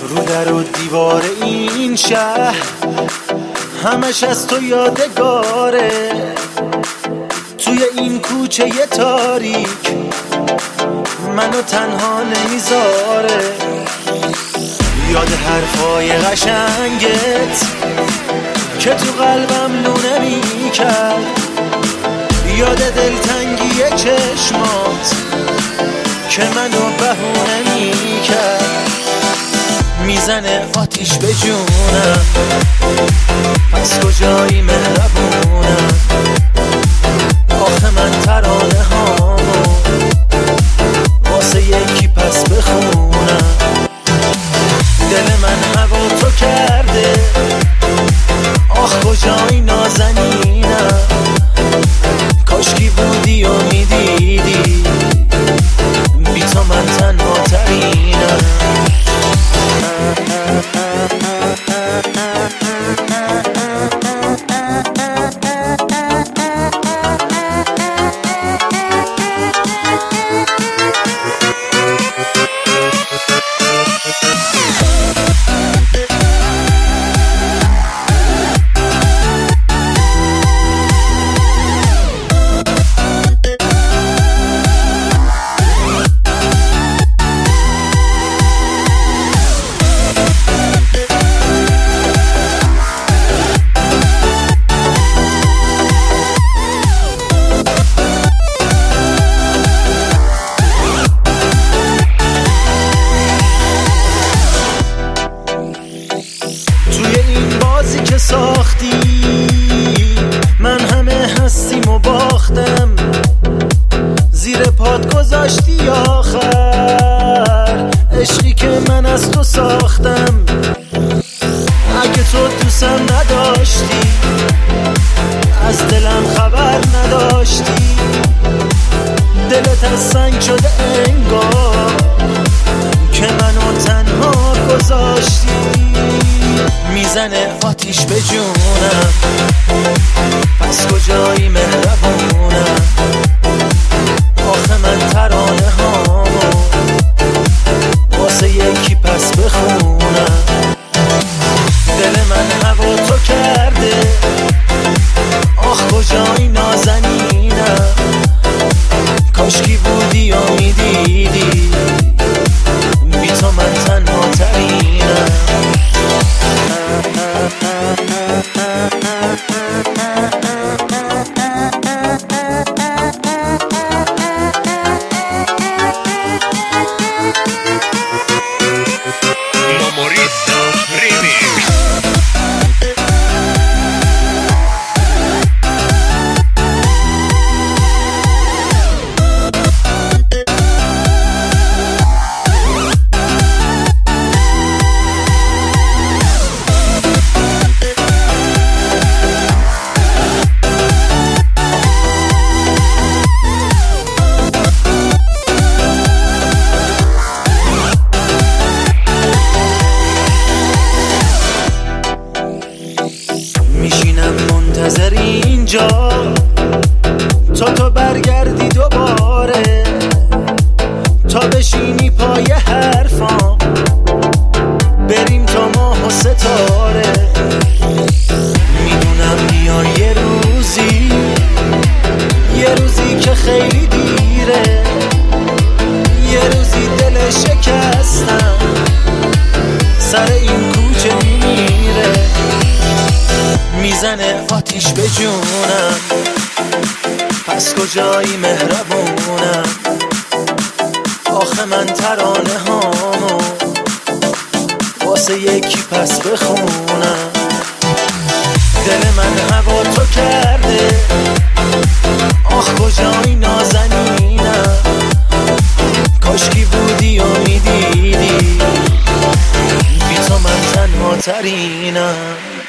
رو در و دیوار این شهر همش از تو یادگاره، توی این کوچه تاریک منو تنها نمیذاره. یاد حرفای قشنگت که تو قلبم لونه میکرد، یاد دلتنگی چشمات که منو بهونه میکرد. میزنه آتیش به جونم، پس کجایی مهربونم؟ آخه من ترانه هامو واسه یکی پس بخونم. دل من هوا تو کرده، آخ کجایی نازنینم؟ کاشکی بودی و میدیدی بی تو من تنها ترینم. که ساختی من همه هستیم و باختم، زیر پات گذاشتی آخر عشقی که من از تو ساختم. اگه تو دوستم نداشتی، از دلم خبر نداشتی، دلت از سنگ شده انگار که منو تنها گذاشتی. میزنه آتیش به جونم، پس کجایی مهربونم؟ آخه من ترانه هامو واسه یکی پس بخونم. دل من هوا تو کرده، آخ کجایی نازنینم؟ کاشکی بودی و میدیدی بی تو من تنها ترینم. میشینم منتظر اینجا تا تو برگردی دوباره، تا بشینی پای حرفام بریم تا ماه و ستاره. میدونم بیای یه روزی که خیلی دیره، یه روزی دل شکستم سر این کوچه میمیره. میزنه آتیش به جونم، پس کجایی مهربونم؟ آخه من ترانه هامو واسه یکی پس بخونم. دل من هوا تو کرده، آخ کجایی نازنینم؟ کاشکی بودی و میدیدی بی تو من تنها ترینم.